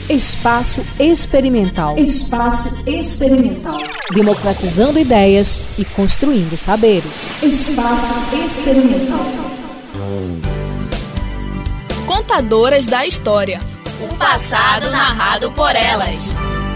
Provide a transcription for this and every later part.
Espaço Experimental. Espaço Experimental. Democratizando ideias e construindo saberes. Espaço Experimental. Contadoras da História. O passado narrado por elas.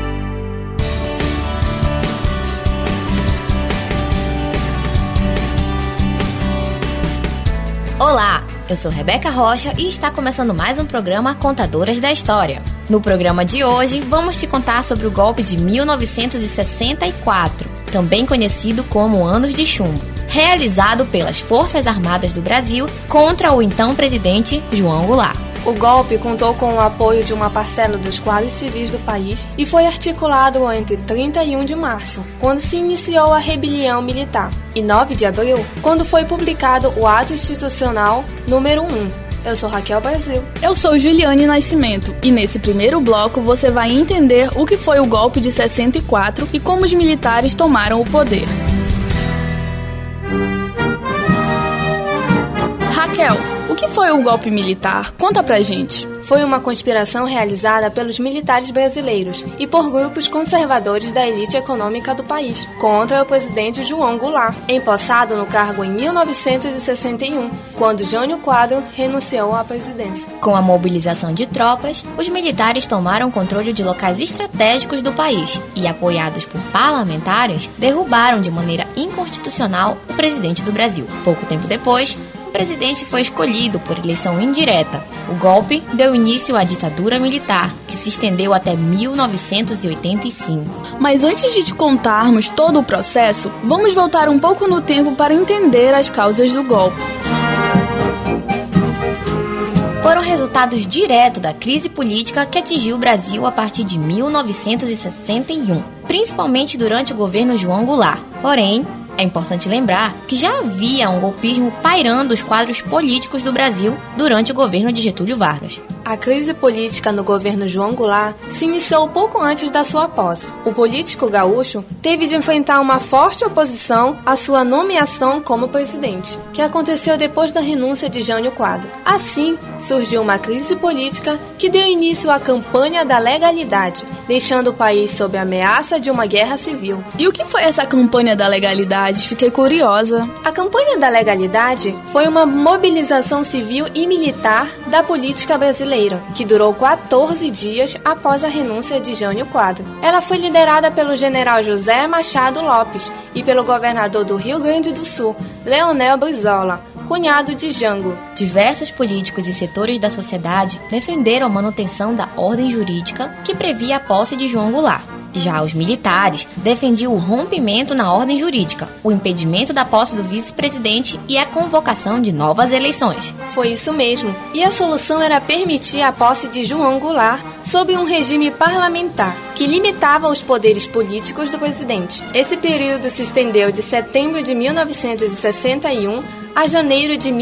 Olá, eu sou Rebeca Rocha e está começando mais um programa Contadoras da História. No programa de hoje, vamos te contar sobre o golpe de 1964, também conhecido como Anos de Chumbo, realizado pelas Forças Armadas do Brasil contra o então presidente João Goulart. O golpe contou com o apoio de uma parcela dos quadros civis do país e foi articulado entre 31 de março, quando se iniciou a rebelião militar, e 9 de abril, quando foi publicado o Ato Institucional número 1. Eu sou Raquel Brasil. Eu sou Juliane Nascimento e nesse primeiro bloco você vai entender o que foi o golpe de 64 e como os militares tomaram o poder. Raquel, o que foi o golpe militar? Conta pra gente. Foi uma conspiração realizada pelos militares brasileiros e por grupos conservadores da elite econômica do país, contra o presidente João Goulart, empossado no cargo em 1961, quando Jânio Quadros renunciou à presidência. Com a mobilização de tropas, os militares tomaram controle de locais estratégicos do país e, apoiados por parlamentares, derrubaram de maneira inconstitucional o presidente do Brasil. Pouco tempo depois, o presidente foi escolhido por eleição indireta. O golpe deu início à ditadura militar, que se estendeu até 1985. Mas antes de te contarmos todo o processo, vamos voltar um pouco no tempo para entender as causas do golpe. Foram resultados diretos da crise política que atingiu o Brasil a partir de 1961, principalmente durante o governo João Goulart. Porém, é importante lembrar que já havia um golpismo pairando os quadros políticos do Brasil durante o governo de Getúlio Vargas. A crise política no governo João Goulart se iniciou pouco antes da sua posse. O político gaúcho teve de enfrentar uma forte oposição à sua nomeação como presidente, que aconteceu depois da renúncia de Jânio Quadros. Assim, surgiu uma crise política que deu início à campanha da legalidade, deixando o país sob a ameaça de uma guerra civil. E o que foi essa campanha da legalidade? Fiquei curiosa. A campanha da legalidade foi uma mobilização civil e militar da política brasileira, que durou 14 dias após a renúncia de Jânio Quadros. Ela foi liderada pelo general José Machado Lopes e pelo governador do Rio Grande do Sul, Leonel Brizola, cunhado de Jango. Diversos políticos e setores da sociedade defenderam a manutenção da ordem jurídica que previa a posse de João Goulart. Já os militares defendiam o rompimento na ordem jurídica, o impedimento da posse do vice-presidente e a convocação de novas eleições. Foi isso mesmo, e a solução era permitir a posse de João Goulart sob um regime parlamentar, que limitava os poderes políticos do presidente. Esse período se estendeu de setembro de 1961 a janeiro de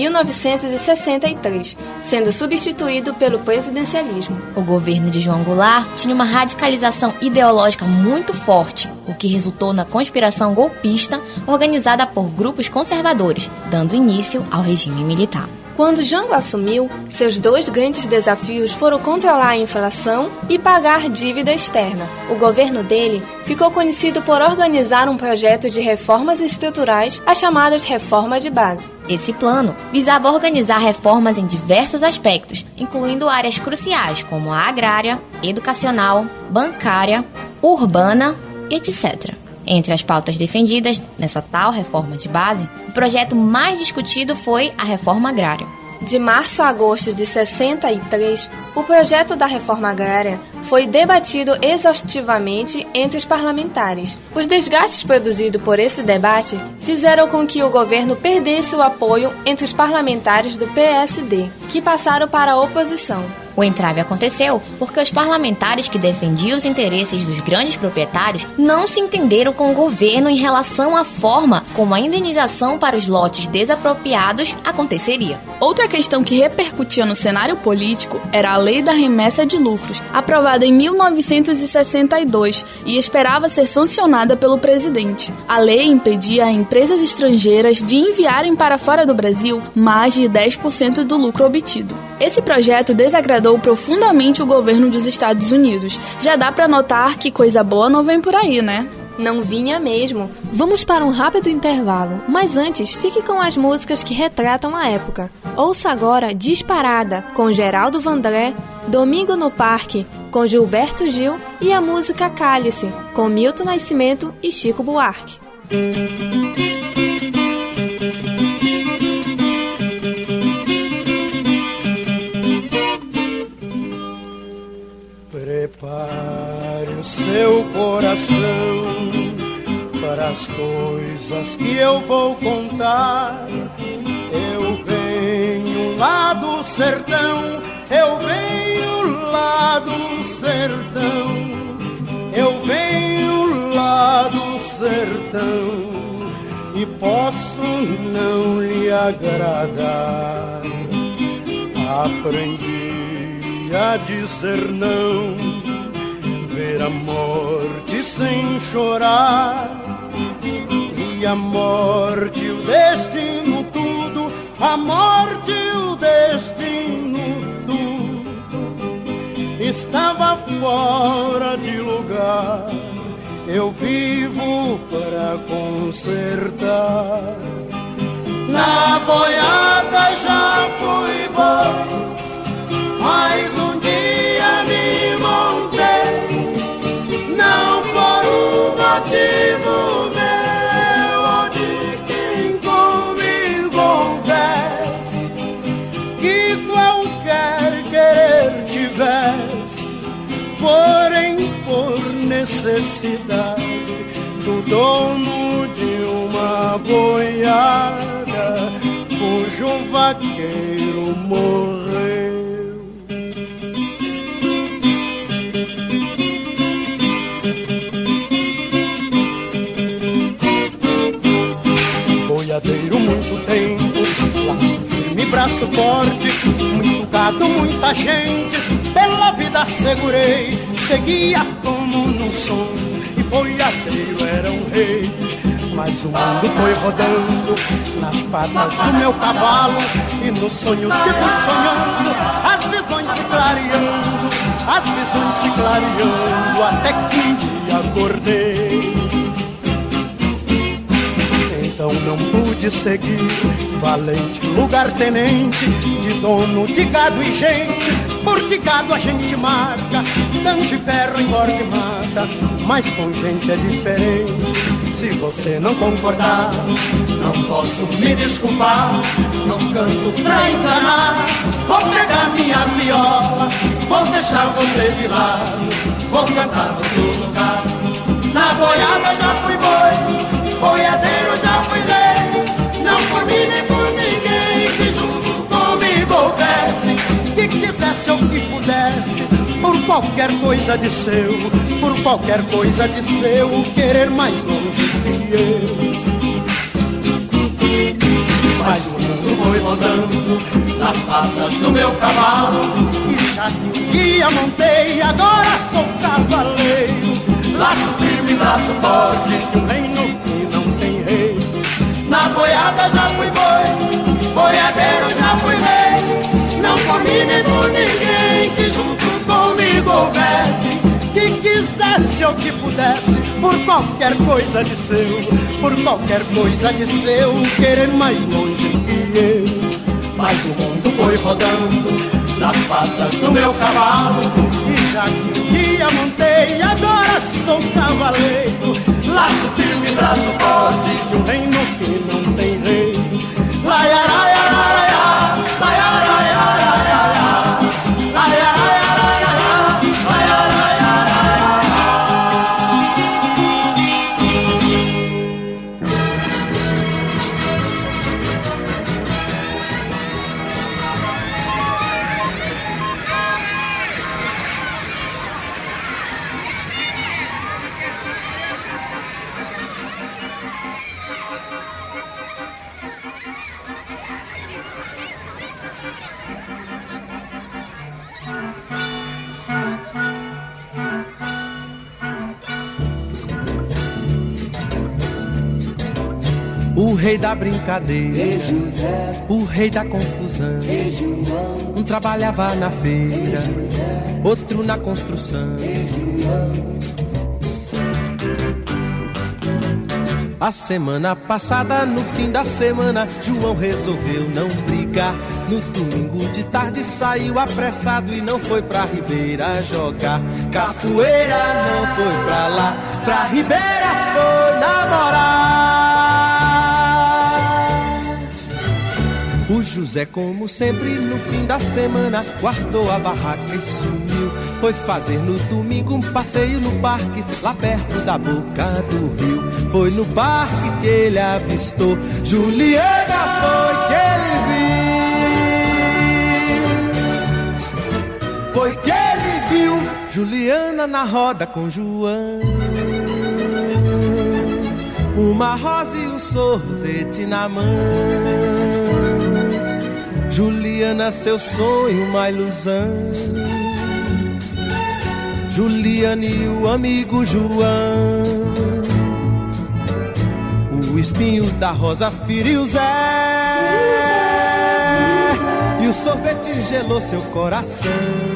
1963, sendo substituído pelo presidencialismo. O governo de João Goulart tinha uma radicalização ideológica muito forte, o que resultou na conspiração golpista organizada por grupos conservadores, dando início ao regime militar. Quando Jango assumiu, seus dois grandes desafios foram controlar a inflação e pagar dívida externa. O governo dele ficou conhecido por organizar um projeto de reformas estruturais, as chamadas reformas de base. Esse plano visava organizar reformas em diversos aspectos, incluindo áreas cruciais como a agrária, educacional, bancária, urbana, etc. Entre as pautas defendidas nessa tal reforma de base, o projeto mais discutido foi a reforma agrária. De março a agosto de 63, o projeto da reforma agrária foi debatido exaustivamente entre os parlamentares. Os desgastes produzidos por esse debate fizeram com que o governo perdesse o apoio entre os parlamentares do PSD, que passaram para a oposição. O entrave aconteceu porque os parlamentares que defendiam os interesses dos grandes proprietários não se entenderam com o governo em relação à forma como a indenização para os lotes desapropriados aconteceria. Outra questão que repercutia no cenário político era a Lei da Remessa de Lucros, aprovada em 1962 e esperava ser sancionada pelo presidente. A lei impedia empresas estrangeiras de enviarem para fora do Brasil mais de 10% do lucro obtido. Esse projeto desagradou profundamente o governo dos Estados Unidos. Já dá para notar que coisa boa não vem por aí, né? Não vinha mesmo. Vamos para um rápido intervalo, mas antes fique com as músicas que retratam a época. Ouça agora Disparada, com Geraldo Vandré, Domingo no Parque, com Gilberto Gil, e a música Cálice, com Milton Nascimento e Chico Buarque. Prepare o seu coração para as coisas que eu vou contar. Eu venho lá do sertão, eu venho lá do sertão, eu venho lá do sertão e posso não lhe agradar. Aprendi a dizer não, ver a morte sem chorar, e a morte, o destino, tudo, a morte, o destino, tudo, estava fora de lugar. Eu vivo para consertar. Na boiada já fui bom, mas um dia me montei, não por um motivo meu ou de quem comigo houvesse, que qualquer querer tivesse, porém por necessidade do dono de uma boiada cujo vaqueiro morreu. Boiadeiro muito tempo, laço firme, braço forte, muito gado, muita gente, pela vida segurei, seguia como num sonho, e boiadeiro era um rei. Mas o mundo foi rodando nas patas do meu cavalo, e nos sonhos que fui sonhando, as visões se clareando, as visões se clareando, até que um dia acordei. Então não pude seguir, valente lugar-tenente, de dono de gado e gente, porque gado a gente marca, tange ferro engorda e mata, mas com gente é diferente. Se você não concordar, não posso me desculpar, não canto pra enganar, vou pegar minha viola, vou deixar você de lado, vou cantar no outro lugar. Na boiada já fui boi, boiadeiro já fui rei, não por mim nem por ninguém que junto comigo houvesse, que quisesse ou que pudesse, por qualquer coisa de seu, por qualquer coisa de seu, querer mais longe que eu. Mas o mundo foi rodando nas patas do meu cavalo, e já que um dia montei, agora sou cavaleiro. Laço firme, braço forte, de um reino que não tem rei. Na boiada já fui boi, boiadeiro já fui rei, não por mim nem por ninguém que junto comigo houvesse, que quisesse ou que pudesse, por qualquer coisa de seu, por qualquer coisa de seu, querer mais longe que eu. Mas o mundo foi rodando nas patas do meu cavalo, e já que um dia montei, agora sou cavaleiro. Laço firme, braço forte, de um reino que não tem rei. Laiaraiaraiá, laiaraiaraiá, laiaraiaraiá, laiaraiaraiá. o rei da brincadeira, o rei da confusão. Um trabalhava na feira, outro na construção. A semana passada, no fim da semana, João resolveu não brigar. No domingo de tarde saiu apressado e não foi pra Ribeira jogar capoeira, não foi pra lá, pra Ribeira foi namorar. O José, como sempre, no fim da semana, guardou a barraca e sumiu. Foi fazer no domingo um passeio no parque, lá perto da boca do rio. Foi no parque que ele avistou Juliana, foi que ele viu. Foi que ele viu Juliana na roda com João. Uma rosa e um sorvete na mão. Juliana, seu sonho, uma ilusão. Juliana e o amigo João. O espinho da rosa feriu Zé, e o sorvete gelou seu coração.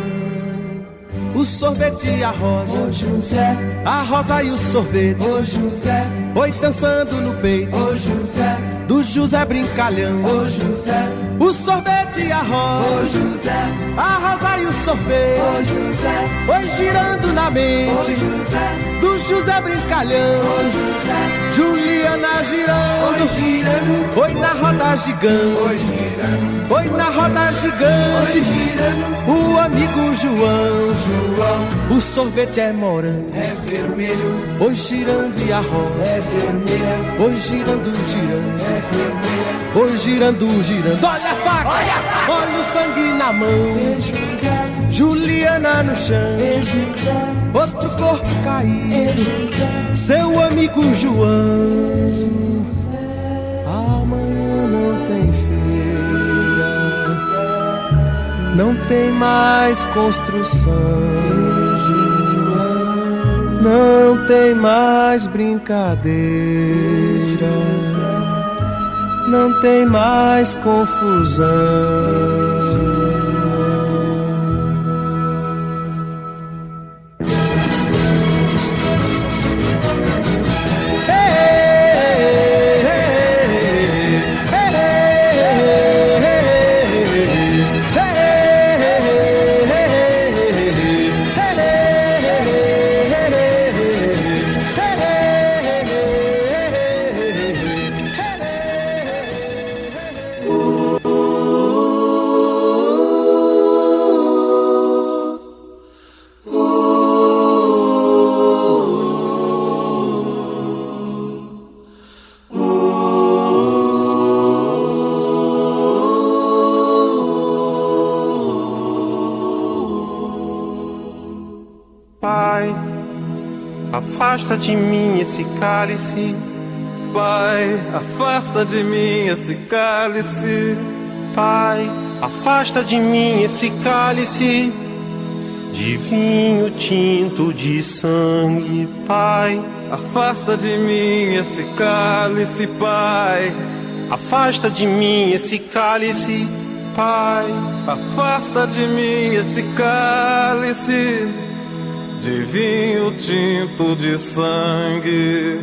O sorvete e a rosa, ô José, a rosa e o sorvete, ô José, foi dançando no peito, ô José, do José brincalhão. ô José, o sorvete e a rosa, ô José, a rosa e o ô sorvete, José, foi girando na mente, ô José, do José brincalhão. ô José, Juliana girando, girando, foi na roda gigante, girando, foi na roda gigante, girando, o amigo João. João, O sorvete é morango, é vermelho, oi girando e a rosa, é vermelha, oi girando, girando, é vermelha, oi girando, girando. Olha a faca, olha o sangue na mão, José, Juliana no chão, José, outro corpo caído, José, seu amigo João. Amanhã não tem feira, não tem mais construção, não tem mais brincadeira, não tem mais confusão. Afasta de mim esse cálice, Pai, afasta de mim esse cálice. Pai, afasta de mim esse cálice de vinho tinto de sangue. Pai, afasta de mim esse cálice, Pai. Afasta de mim esse cálice, Pai. Afasta de mim esse cálice de vinho tinto de sangue.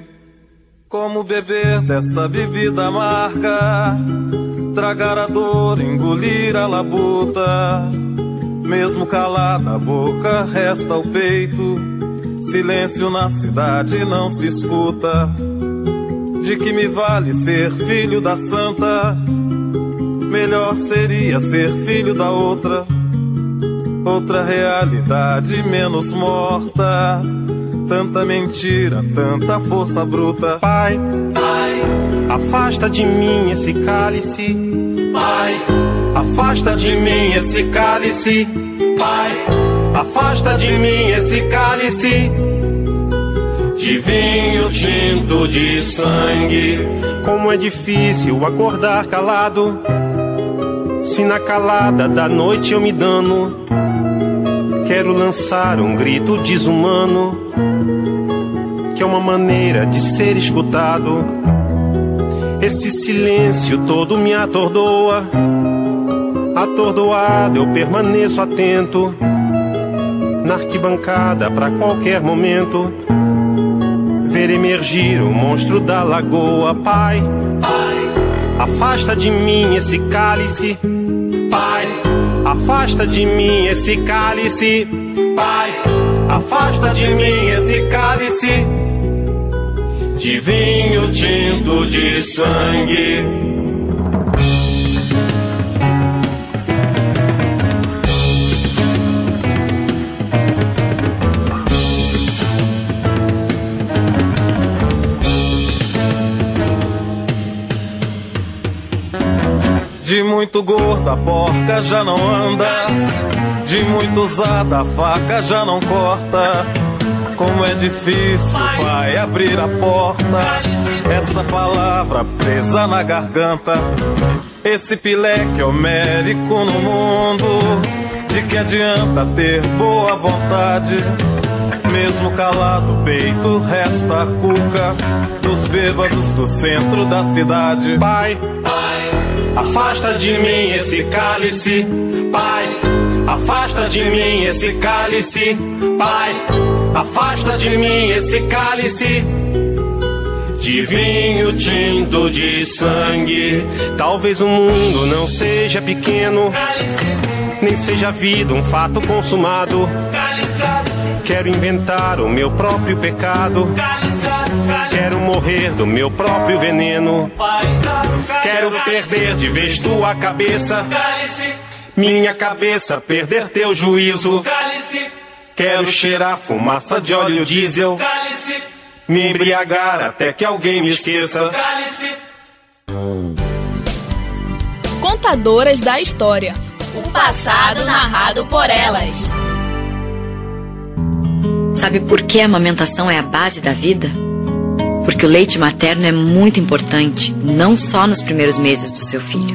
Como beber dessa bebida amarga, tragar a dor, engolir a labuta. Mesmo calada a boca, resta o peito. Silêncio na cidade não se escuta. De que me vale ser filho da santa? Melhor seria ser filho da outra. Outra realidade menos morta. Tanta mentira, tanta força bruta. Pai, Pai, afasta de mim esse cálice. Pai, afasta de mim esse cálice. Pai, afasta de mim esse cálice de vinho tinto de sangue. Como é difícil acordar calado, se na calada da noite eu me dano. Quero lançar um grito desumano, que é uma maneira de ser escutado. Esse silêncio todo me atordoa. Atordoado eu permaneço atento na arquibancada pra qualquer momento ver emergir o monstro da lagoa. Pai, afasta de mim esse cálice. Pai, afasta de mim esse cálice. Pai, afasta de mim esse cálice de vinho tinto de sangue. De muito gorda a porca já não anda, de muito usada a faca já não corta. Como é difícil, pai, abrir a porta, essa palavra presa na garganta. Esse pileque homérico no mundo, de que adianta ter boa vontade? Mesmo calado o peito resta a cuca dos bêbados do centro da cidade. Pai, afasta de mim esse cálice. Pai, afasta de mim esse cálice. Pai, afasta de mim esse cálice de vinho tinto de sangue. Talvez o mundo não seja pequeno, nem seja a vida um fato consumado. Quero inventar o meu próprio pecado. Quero morrer do meu próprio veneno. Quero perder de vez tua cabeça, minha cabeça perder teu juízo. Quero cheirar fumaça de óleo diesel, me embriagar até que alguém me esqueça. Contadoras da história. O passado narrado por elas. Sabe por que a amamentação é a base da vida? Porque o leite materno é muito importante, não só nos primeiros meses do seu filho.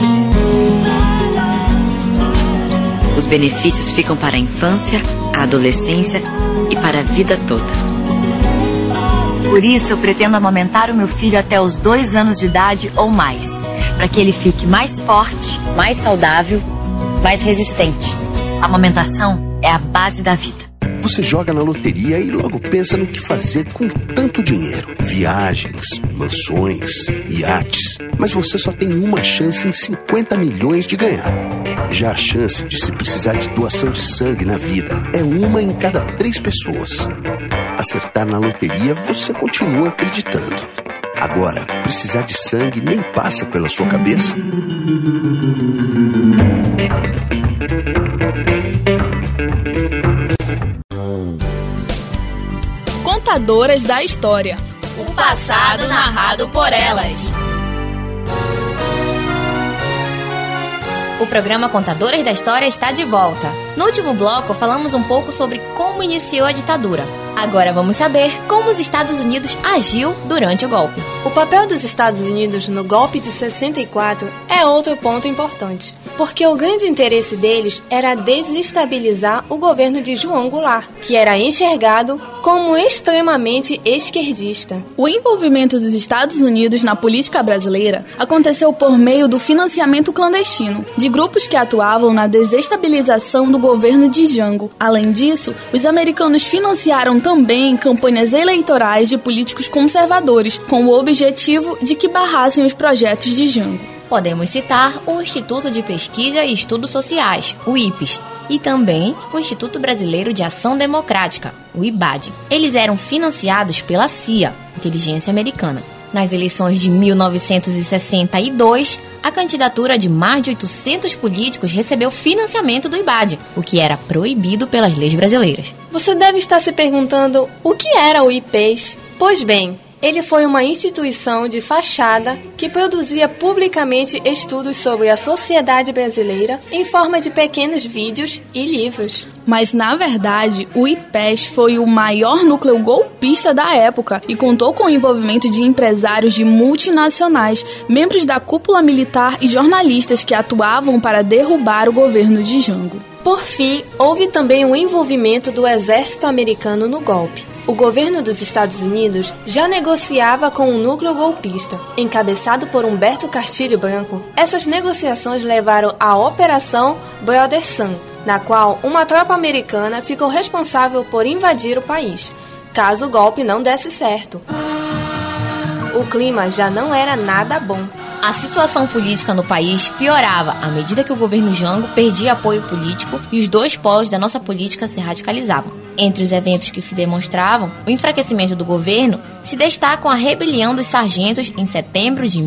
Os benefícios ficam para a infância, a adolescência e para a vida toda. Por isso eu pretendo amamentar o meu filho até os 2 anos de idade ou mais, para que ele fique mais forte, mais saudável, mais resistente. A amamentação é a base da vida. Você joga na loteria e logo pensa no que fazer com tanto dinheiro. Viagens, mansões, iates. Mas você só tem uma chance em 50 milhões de ganhar. Já a chance de se precisar de doação de sangue na vida é 1 em cada 3 pessoas. Acertar na loteria, você continua acreditando. Agora, precisar de sangue nem passa pela sua cabeça? Contadoras da história. O passado narrado por elas. O programa Contadoras da História está de volta. No último bloco, falamos um pouco sobre como iniciou a ditadura. Agora vamos saber como os Estados Unidos agiu durante o golpe. O papel dos Estados Unidos no golpe de 64 é outro ponto importante, porque o grande interesse deles era desestabilizar o governo de João Goulart, que era enxergado como extremamente esquerdista. O envolvimento dos Estados Unidos na política brasileira aconteceu por meio do financiamento clandestino de grupos que atuavam na desestabilização do governo de Jango. Além disso, os americanos financiaram também campanhas eleitorais de políticos conservadores, com o objetivo de que barrassem os projetos de Jango. Podemos citar o Instituto de Pesquisa e Estudos Sociais, o IPES, e também o Instituto Brasileiro de Ação Democrática, o IBAD. Eles eram financiados pela CIA, Inteligência Americana. Nas eleições de 1962, a candidatura de mais de 800 políticos recebeu financiamento do IBAD, o que era proibido pelas leis brasileiras. Você deve estar se perguntando o que era o IPES. Pois bem, ele foi uma instituição de fachada que produzia publicamente estudos sobre a sociedade brasileira em forma de pequenos vídeos e livros. Mas, na verdade, o IPES foi o maior núcleo golpista da época e contou com o envolvimento de empresários de multinacionais, membros da cúpula militar e jornalistas que atuavam para derrubar o governo de Jango. Por fim, houve também o envolvimento do exército americano no golpe. O governo dos Estados Unidos já negociava com o núcleo golpista. Encabeçado por Humberto Castilho Branco, essas negociações levaram à Operação Brother Sun, na qual uma tropa americana ficou responsável por invadir o país, caso o golpe não desse certo. O clima já não era nada bom. A situação política no país piorava à medida que o governo Jango perdia apoio político e os dois polos da nossa política se radicalizavam. Entre os eventos que se demonstravam o enfraquecimento do governo, se destacam a rebelião dos sargentos em setembro de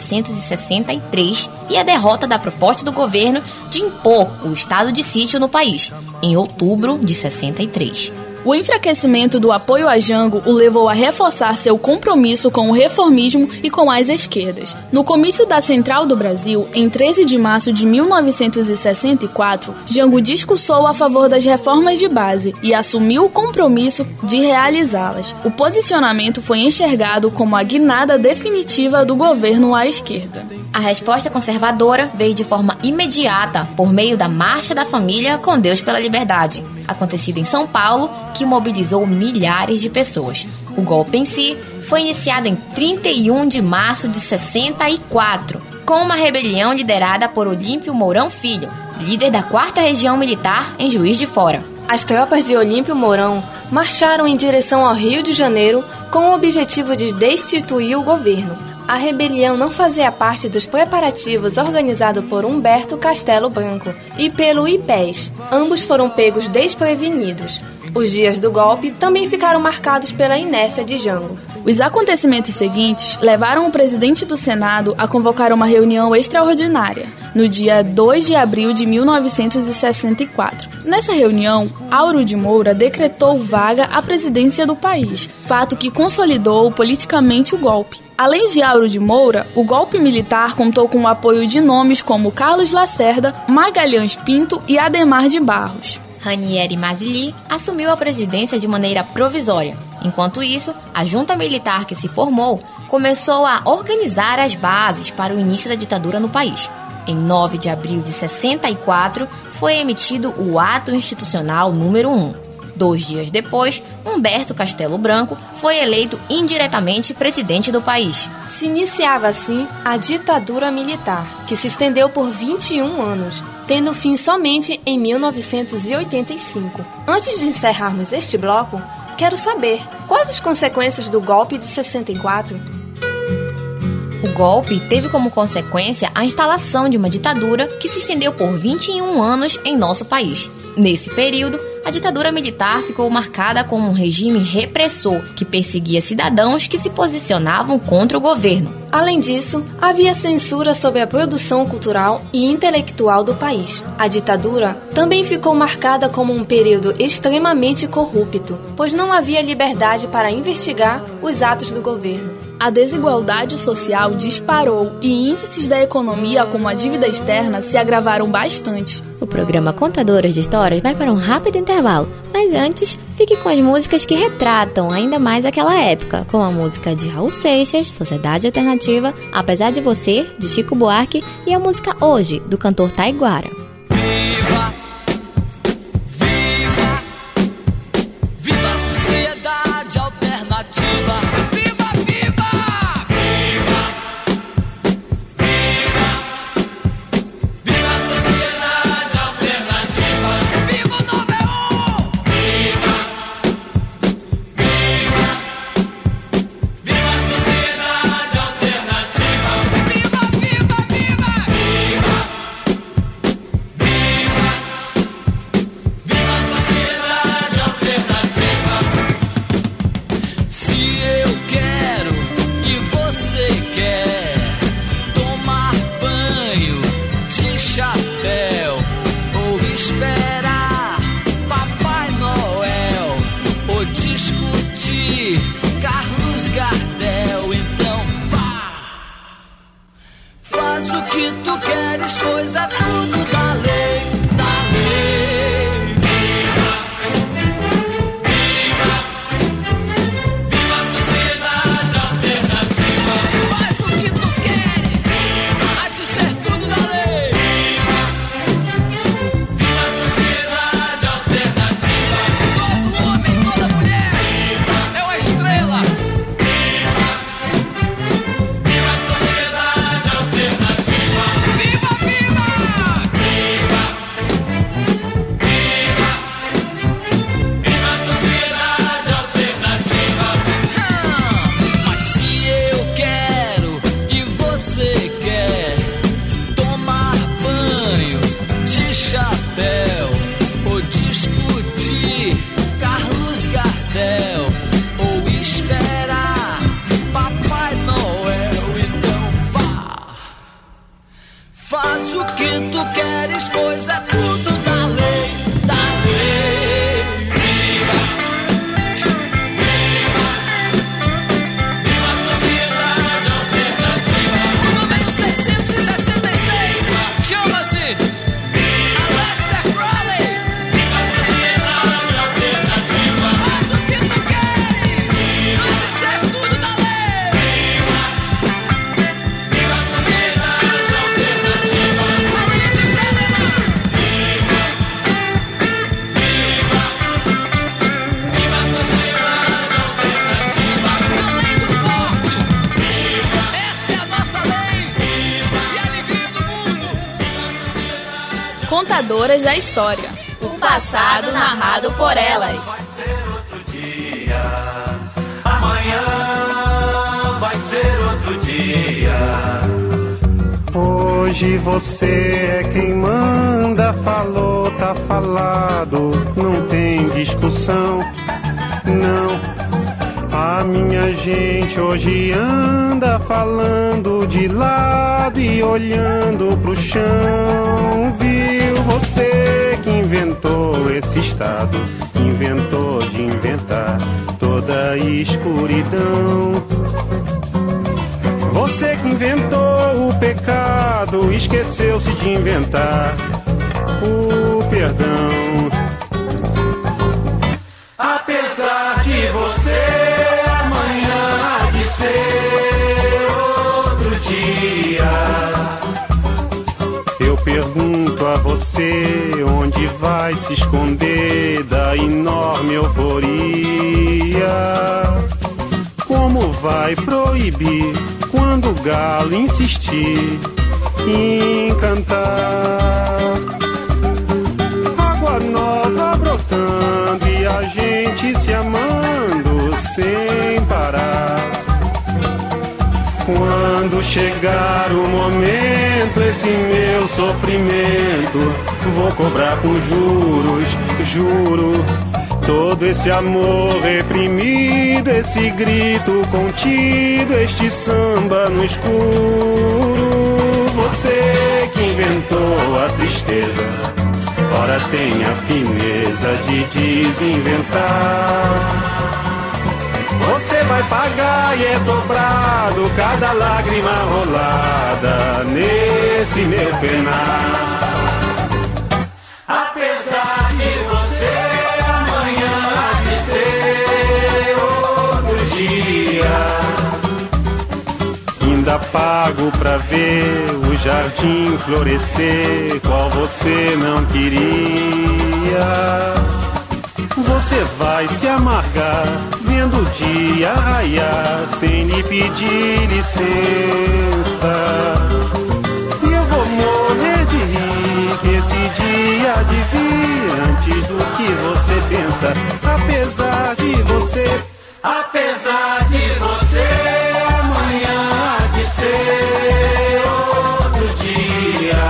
1963 e a derrota da proposta do governo de impor o estado de sítio no país, em outubro de 63. O enfraquecimento do apoio a Jango o levou a reforçar seu compromisso com o reformismo e com as esquerdas. No comício da Central do Brasil, em 13 de março de 1964, Jango discursou a favor das reformas de base e assumiu o compromisso de realizá-las. O posicionamento foi enxergado como a guinada definitiva do governo à esquerda. A resposta conservadora veio de forma imediata por meio da Marcha da Família com Deus pela Liberdade, acontecida em São Paulo, que mobilizou milhares de pessoas. O golpe em si foi iniciado em 31 de março de 64, com uma rebelião liderada por Olímpio Mourão Filho, líder da 4ª Região Militar em Juiz de Fora. As tropas de Olímpio Mourão marcharam em direção ao Rio de Janeiro com o objetivo de destituir o governo. A rebelião não fazia parte dos preparativos organizados por Humberto Castelo Branco e pelo IPES. Ambos foram pegos desprevenidos. Os dias do golpe também ficaram marcados pela inércia de Jango. Os acontecimentos seguintes levaram o presidente do Senado a convocar uma reunião extraordinária, no dia 2 de abril de 1964. Nessa reunião, Auro de Moura decretou vaga à presidência do país, fato que consolidou politicamente o golpe. Além de Auro de Moura, o golpe militar contou com o apoio de nomes como Carlos Lacerda, Magalhães Pinto e Adhemar de Barros. Ranieri Mazzilli assumiu a presidência de maneira provisória. Enquanto isso, a junta militar que se formou começou a organizar as bases para o início da ditadura no país. Em 9 de abril de 64, foi emitido o Ato Institucional número 1. 2 dias depois, Humberto Castelo Branco foi eleito indiretamente presidente do país. Se iniciava assim a ditadura militar, que se estendeu por 21 anos, tendo fim somente em 1985. Antes de encerrarmos este bloco, quero saber quais as consequências do golpe de 64? O golpe teve como consequência a instalação de uma ditadura que se estendeu por 21 anos em nosso país. Nesse período, a ditadura militar ficou marcada como um regime repressor que perseguia cidadãos que se posicionavam contra o governo. Além disso, havia censura sobre a produção cultural e intelectual do país. A ditadura também ficou marcada como um período extremamente corrupto, pois não havia liberdade para investigar os atos do governo. A desigualdade social disparou e índices da economia, como a dívida externa, se agravaram bastante. O programa Contadoras de Histórias vai para um rápido intervalo, mas antes, fique com as músicas que retratam ainda mais aquela época, como a música de Raul Seixas, Sociedade Alternativa, Apesar de Você, de Chico Buarque, e a música Hoje, do cantor Taiguara. Viva! Viva! Viva a sociedade alternativa! de Carlos Gardel ou esperar Papai Noel. Então vá, faz o que tu queres, pois é tudo da lei, da lei. Viva, viva, viva a sociedade alternativa. O número 666 chama-se Aleister Crowley. Viva a sociedade alternativa. Faz o que tu queres, há de ser tudo da lei. Viva, viva a sociedade alternativa. Além de Telemann. Viva, viva a sociedade alternativa. Além do forte. Viva, essa é a nossa lei. Viva, e a alegria do mundo. Contadoras da história. O passado narrado por elas. Vai ser outro dia, amanhã vai ser outro dia. Hoje você é quem manda, falou, tá falado, não tem discussão, não. A minha gente hoje anda falando de lado e olhando pro chão. Viu você que inventou esse estado, inventou de inventar toda a escuridão. Você que inventou o pecado, esqueceu-se de inventar o perdão. Apesar de você, amanhã há de ser outro dia. Eu pergunto a você onde vai se esconder da enorme euforia. Como vai proibir quando o galo insistir em cantar? Água nova brotando e a gente se amando sem parar. Quando chegar o momento, esse meu sofrimento vou cobrar com juros, juro. Todo esse amor reprimido, esse grito contido, este samba no escuro. Você que inventou a tristeza, ora tem a fineza de desinventar. Você vai pagar e é dobrado cada lágrima rolada nesse meu penar. Apesar de você, amanhã há de ser outro dia. Ainda pago pra ver o jardim florescer, qual você não queria. Você vai se amargar vendo o dia raiar sem lhe pedir licença. E eu vou morrer de rir que esse dia há de vir antes do que você pensa. Apesar de você, amanhã há de ser outro dia.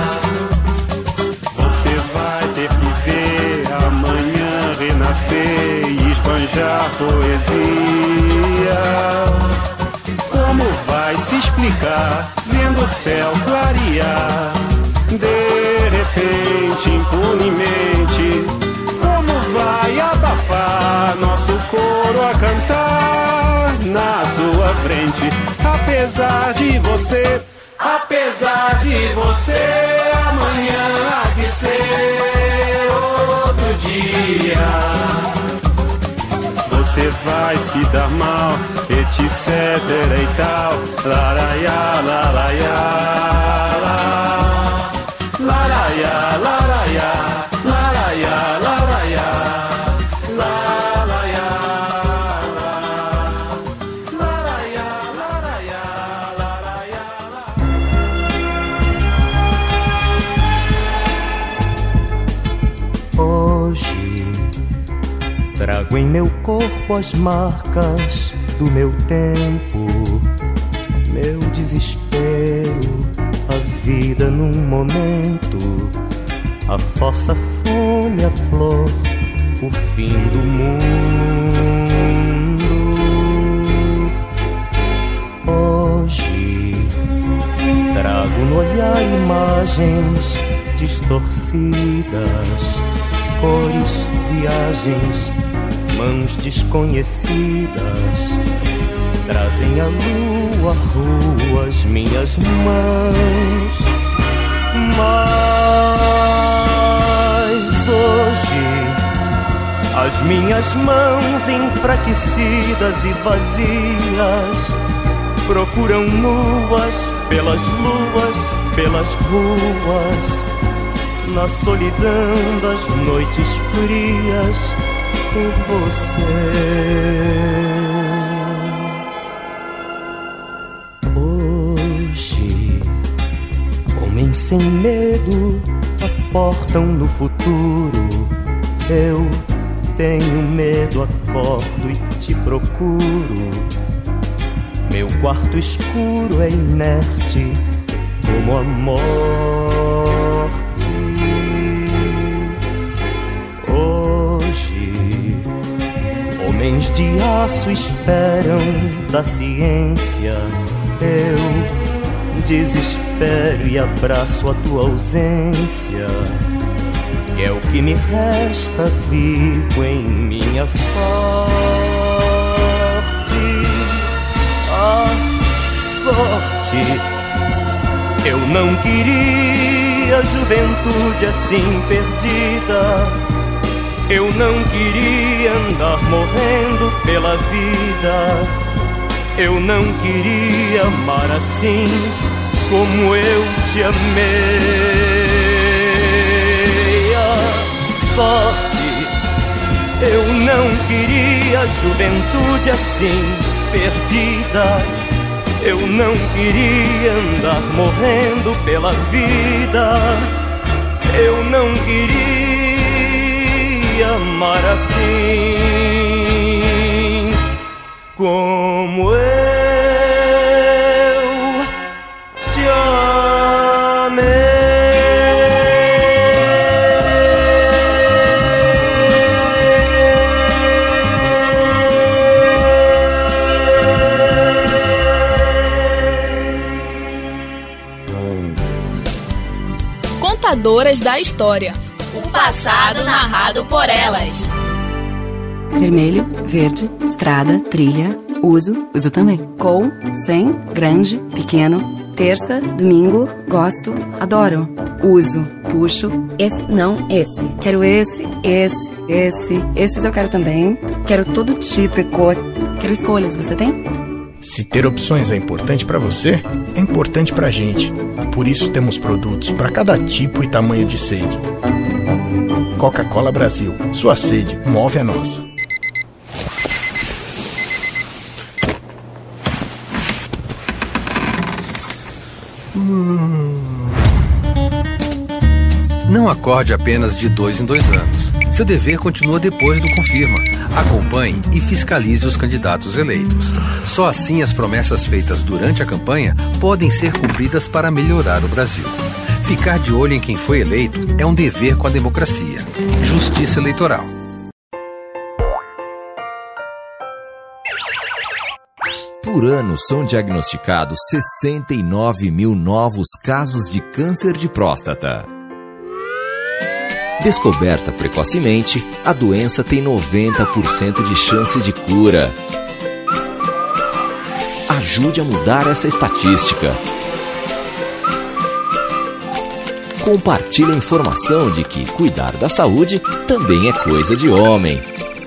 Você vai ter que ver amanhã renascer e esbanjar poesia. Como vai se explicar vendo o céu clarear de repente, impunemente? Como vai abafar nosso coro a cantar na sua frente? Apesar de você, amanhã há de ser outro dia. Você vai se dar mal, etc e tal. Laraiá, laraiá, laraiá, laraiá, laraiá, laraiá, laraiá, laraiá, laraiá, laraiá. Hoje trago em meu corpo as marcas do meu tempo, meu desespero, a vida num momento, a fossa fome, a flor o fim do mundo. Hoje trago no olhar imagens distorcidas, cores, viagens, mãos desconhecidas trazem a lua, ruas, minhas mãos. Mas hoje as minhas mãos enfraquecidas e vazias procuram nuas pelas luas, pelas ruas, na solidão das noites frias, por você. Hoje, homens sem medo aportam no futuro. Eu tenho medo, acordo e te procuro. Meu quarto escuro é inerte como a morte. Hoje, homens de aço esperam da ciência. Eu desespero e abraço a tua ausência, que é o que me resta vivo em minha sorte. A sorte, eu não queria juventude assim perdida. Eu não queria andar morrendo pela vida. Eu não queria amar assim como eu te amei. A sorte, eu não queria juventude assim perdida. Eu não queria andar morrendo pela vida. Eu não queria amar assim como eu te amei. Contadoras da história. Um passado narrado por elas. Vermelho, verde, estrada, trilha, uso também. Com, sem, grande, pequeno, terça, domingo, gosto, adoro. Uso, puxo, esse, não, esse. Quero esse. Esses eu quero também. Quero todo tipo e cor. Quero escolhas, você tem? Se ter opções é importante para você, é importante pra gente. Por isso temos produtos para cada tipo e tamanho de sede. Coca-Cola Brasil, sua sede move a nossa. Não acorde apenas de 2 em 2 anos. Seu dever continua depois do confirma. Acompanhe e fiscalize os candidatos eleitos. Só assim as promessas feitas durante a campanha podem ser cumpridas para melhorar o Brasil. Ficar de olho em quem foi eleito é um dever com a democracia. Justiça Eleitoral. Por ano são diagnosticados 69 mil novos casos de câncer de próstata. Descoberta precocemente, a doença tem 90% de chance de cura. Ajude a mudar essa estatística. Compartilhe a informação de que cuidar da saúde também é coisa de homem.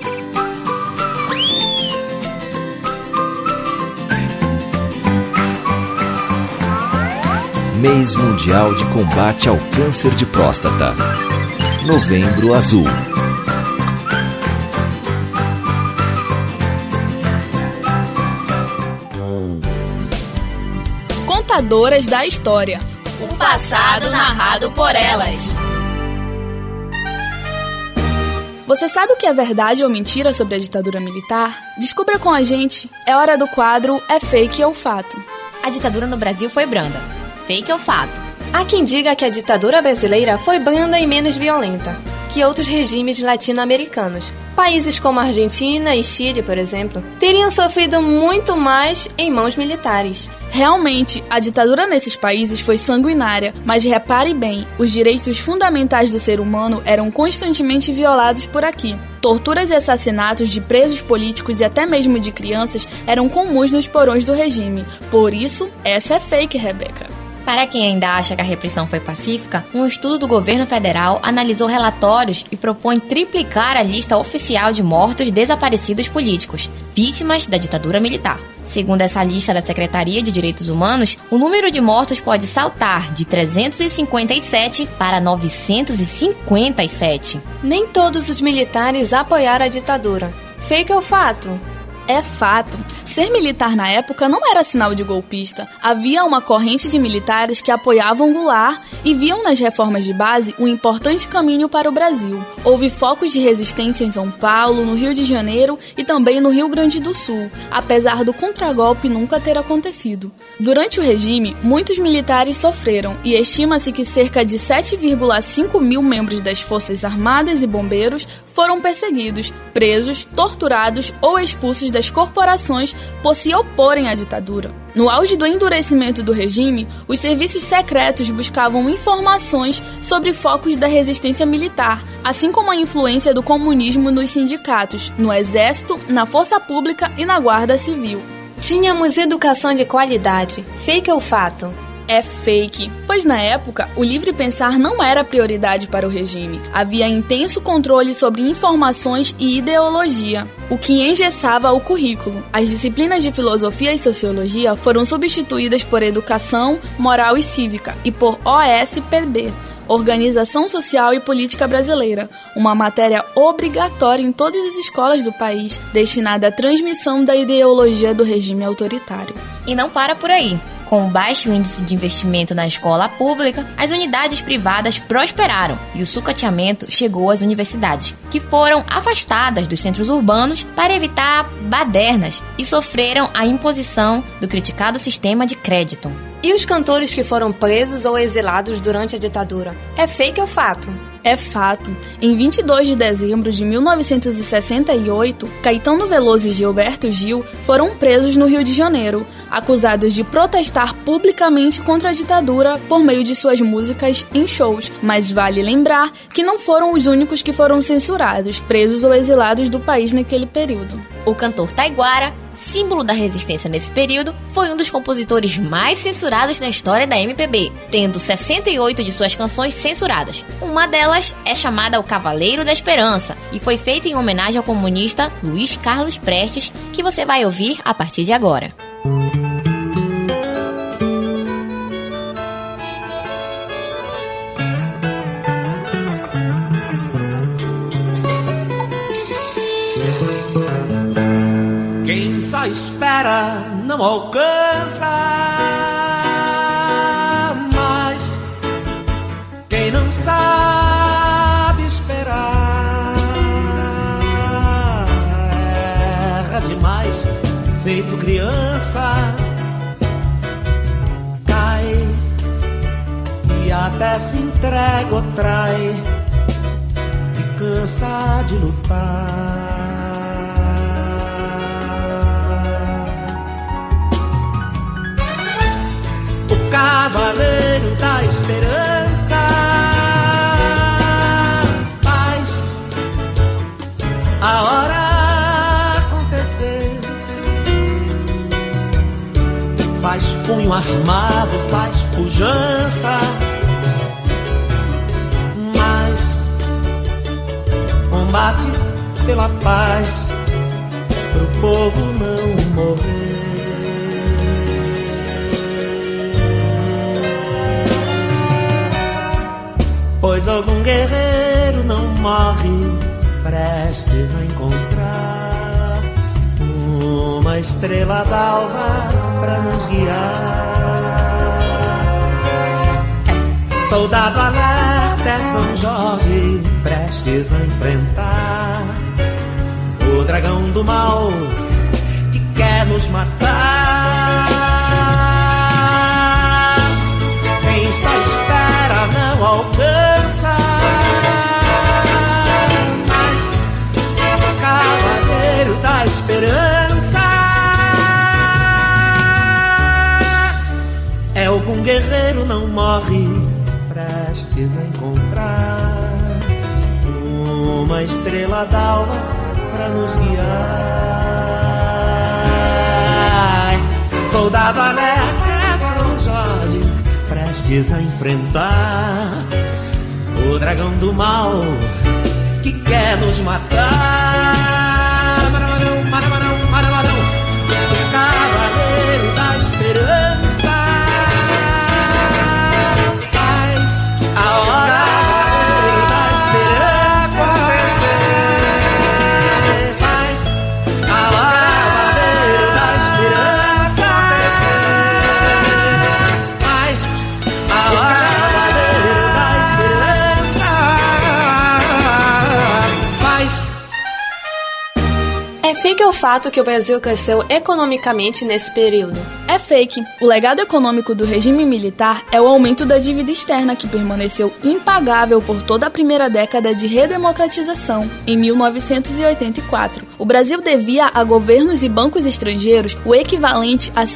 Mês Mundial de Combate ao Câncer de Próstata. Novembro Azul. Contadoras da história. Um passado narrado por elas. Você sabe o que é verdade ou mentira sobre a ditadura militar? Descubra com a gente. É hora do quadro É Fake ou Fato. A ditadura no Brasil foi branda. Fake ou fato? Há quem diga que a ditadura brasileira foi branda e menos violenta. que outros regimes latino-americanos. Países como Argentina e Chile, por exemplo, teriam sofrido muito mais em mãos militares. Realmente, a ditadura nesses países foi sanguinária, mas repare bem, os direitos fundamentais do ser humano eram constantemente violados por aqui. Torturas e assassinatos de presos políticos e até mesmo de crianças eram comuns nos porões do regime. Por isso, essa é fake, Rebeca. Para quem ainda acha que a repressão foi pacífica, um estudo do governo federal analisou relatórios e propõe triplicar a lista oficial de mortos desaparecidos políticos, vítimas da ditadura militar. Segundo essa lista da Secretaria de Direitos Humanos, o número de mortos pode saltar de 357 para 957. Nem todos os militares apoiaram a ditadura. Fake ou fato? É fato. Ser militar na época não era sinal de golpista. Havia uma corrente de militares que apoiavam Goulart e viam nas reformas de base um importante caminho para o Brasil. Houve focos de resistência em São Paulo, no Rio de Janeiro e também no Rio Grande do Sul, apesar do contragolpe nunca ter acontecido. Durante o regime, muitos militares sofreram e estima-se que cerca de 7,5 mil membros das Forças Armadas e Bombeiros foram perseguidos, presos, torturados ou expulsos das corporações por se oporem à ditadura. No auge do endurecimento do regime, os serviços secretos buscavam informações sobre focos da resistência militar, assim como a influência do comunismo nos sindicatos, no exército, na força pública e na guarda civil. Tínhamos educação de qualidade. Fake ou fato? É fake, pois na época o livre pensar não era prioridade para o regime. Havia intenso controle sobre informações e ideologia, o que engessava o currículo. As disciplinas de filosofia e sociologia foram substituídas por educação, moral e cívica e por OSPB, Organização Social e Política Brasileira, uma matéria obrigatória em todas as escolas do país, destinada à transmissão da ideologia do regime autoritário. E não para por aí. Com o baixo índice de investimento na escola pública, as unidades privadas prosperaram e o sucateamento chegou às universidades, que foram afastadas dos centros urbanos para evitar badernas e sofreram a imposição do criticado sistema de crédito. E os cantores que foram presos ou exilados durante a ditadura? É fake ou fato? É fato. Em 22 de dezembro de 1968, Caetano Veloso e Gilberto Gil foram presos no Rio de Janeiro, acusados de protestar publicamente contra a ditadura por meio de suas músicas em shows. Mas vale lembrar que não foram os únicos que foram censurados, presos ou exilados do país naquele período. O cantor Taiguara, símbolo da resistência nesse período, foi um dos compositores mais censurados na história da MPB, tendo 68 de suas canções censuradas. Uma delas é chamada O Cavaleiro da Esperança e foi feita em homenagem ao comunista Luiz Carlos Prestes, que você vai ouvir a partir de agora. Quem só espera não alcança, mas quem não sabe esperar erra demais, feito criança, cai e até se entrega ou trai e cansa de lutar. Cavaleiro da Esperança faz a hora acontecer, faz punho armado, faz pujança, mas combate pela paz pro povo não morrer. Pois algum guerreiro não morre prestes a encontrar uma estrela d'alva pra nos guiar. Soldado alerta é São Jorge prestes a enfrentar o dragão do mal que quer nos matar. Quem só espera não alcança, Um guerreiro não morre, prestes a encontrar uma estrela d'alva pra nos guiar. Soldado alerta é São Jorge, prestes a enfrentar o dragão do mal que quer nos matar. Maramadão, maramadão, maramadão, o cavaleiro da esperança. Faz a hora da esperança acontecer. Faz a hora da esperança acontecer. Faz a hora da esperança. Faz. É fake o fato que o Brasil cresceu economicamente nesse período. É fake. O legado econômico do regime militar é o aumento da dívida externa, que permaneceu impagável por toda a primeira década de redemocratização. Em 1984, o Brasil devia a governos e bancos estrangeiros o equivalente a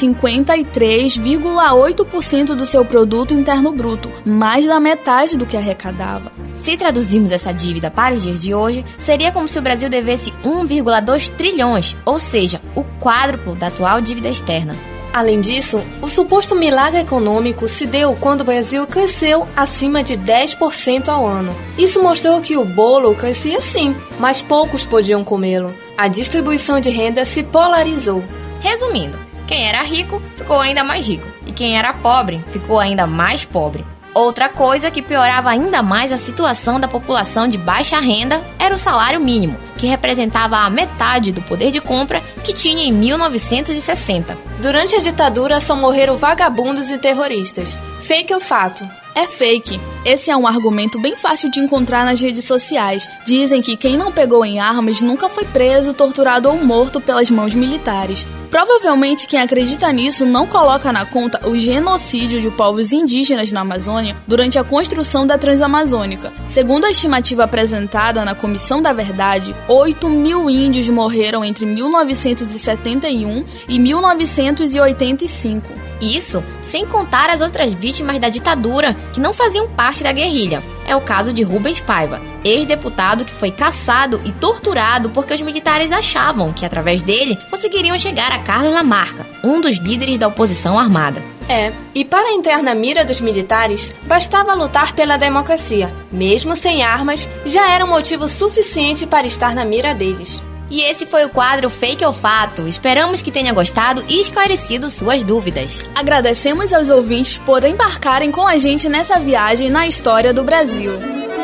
53,8% do seu produto interno bruto, mais da metade do que arrecadava. Se traduzirmos essa dívida para os dias de hoje, seria como se o Brasil devesse 1,2 trilhões, ou seja, o quádruplo da atual dívida externa. Além disso, o suposto milagre econômico se deu quando o Brasil cresceu acima de 10% ao ano. Isso mostrou que o bolo crescia sim, mas poucos podiam comê-lo. A distribuição de renda se polarizou. Resumindo, quem era rico ficou ainda mais rico, e quem era pobre ficou ainda mais pobre. Outra coisa que piorava ainda mais a situação da população de baixa renda era o salário mínimo, que representava a metade do poder de compra que tinha em 1960. Durante a ditadura só morreram vagabundos e terroristas. Fake ou fato? É fake. Esse é um argumento bem fácil de encontrar nas redes sociais. Dizem que quem não pegou em armas nunca foi preso, torturado ou morto pelas mãos militares. Provavelmente quem acredita nisso não coloca na conta o genocídio de povos indígenas na Amazônia durante a construção da Transamazônica. Segundo a estimativa apresentada na Comissão da Verdade, 8 mil índios morreram entre 1971 e 1985. Isso sem contar as outras vítimas da ditadura que não faziam parte da guerrilha. É o caso de Rubens Paiva, ex-deputado que foi caçado e torturado porque os militares achavam que, através dele, conseguiriam chegar a Carlos Lamarca, um dos líderes da oposição armada. E para entrar na mira dos militares, bastava lutar pela democracia. Mesmo sem armas, já era um motivo suficiente para estar na mira deles. E esse foi o quadro Fake ou Fato. Esperamos que tenha gostado e esclarecido suas dúvidas. Agradecemos aos ouvintes por embarcarem com a gente nessa viagem na história do Brasil.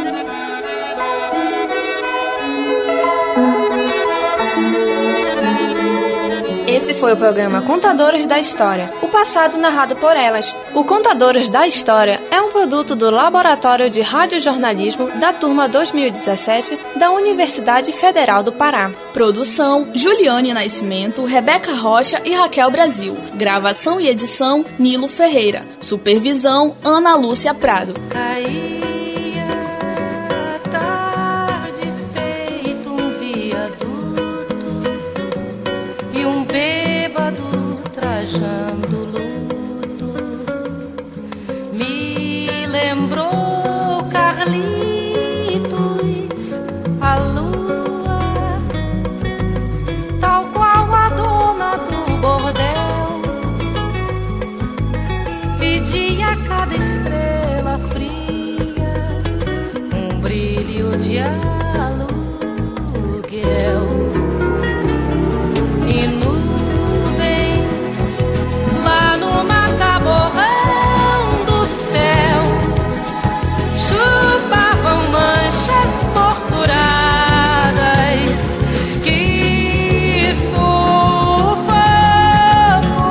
Esse foi o programa Contadoras da História, o passado narrado por elas. O Contadoras da História é um produto do Laboratório de Radiojornalismo da turma 2017 da Universidade Federal do Pará. Produção: Juliane Nascimento, Rebeca Rocha e Raquel Brasil. Gravação e edição: Nilo Ferreira. Supervisão: Ana Lúcia Prado. Bêbado trajando luto me lembrou Carlitos, a lua, tal qual a dona do bordel, pedia a cada estrela fria um brilho de aluguel. E nuvens lá no mataborrão do céu chupavam manchas torturadas que sufoco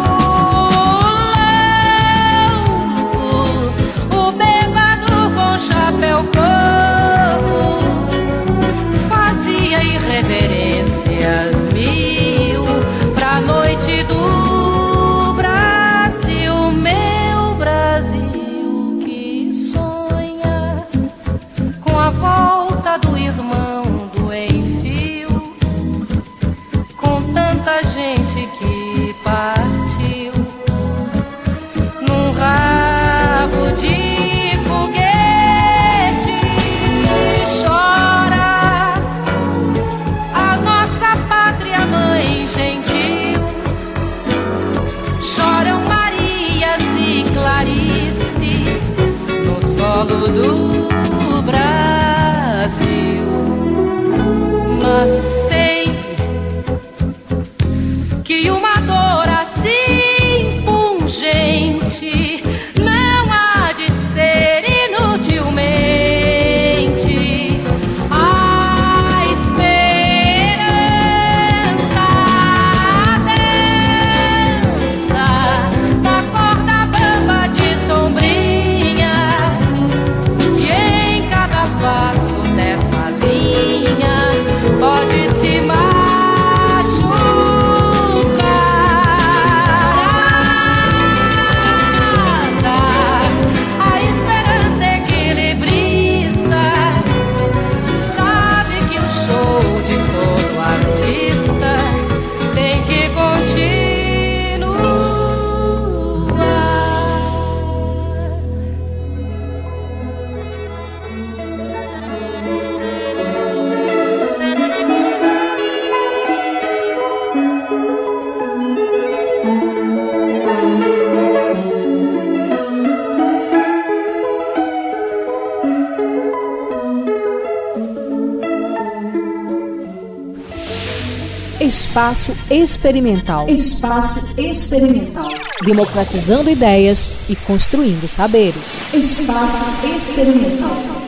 louco, o bêbado com chapéu coco fazia irreverências pra noite do Brasil, meu Brasil que sonha com a volta do irmão do Enfio, com tanta gente que partiu num raio. Espaço Experimental. Espaço Experimental. Democratizando ideias e construindo saberes. Espaço Experimental.